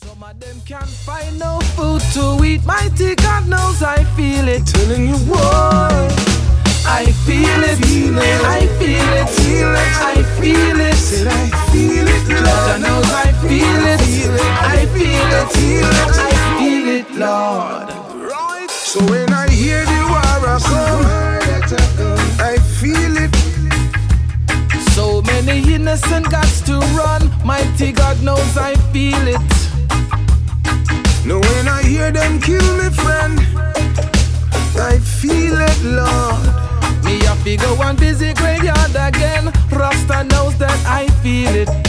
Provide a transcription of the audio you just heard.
Some of them can't find no food to eat. Mighty God knows I feel it. Telling you why. I feel it, I feel it, I feel it. Said I feel it, God knows I feel it, I feel it, I feel it, Lord. Right. So when I hear the war come, I feel it. So many innocent gots to run. Mighty God knows I feel it. No, when I hear them kill me friend, I feel it, Lord. Me have to go and visit graveyard again. Rasta knows that I feel it.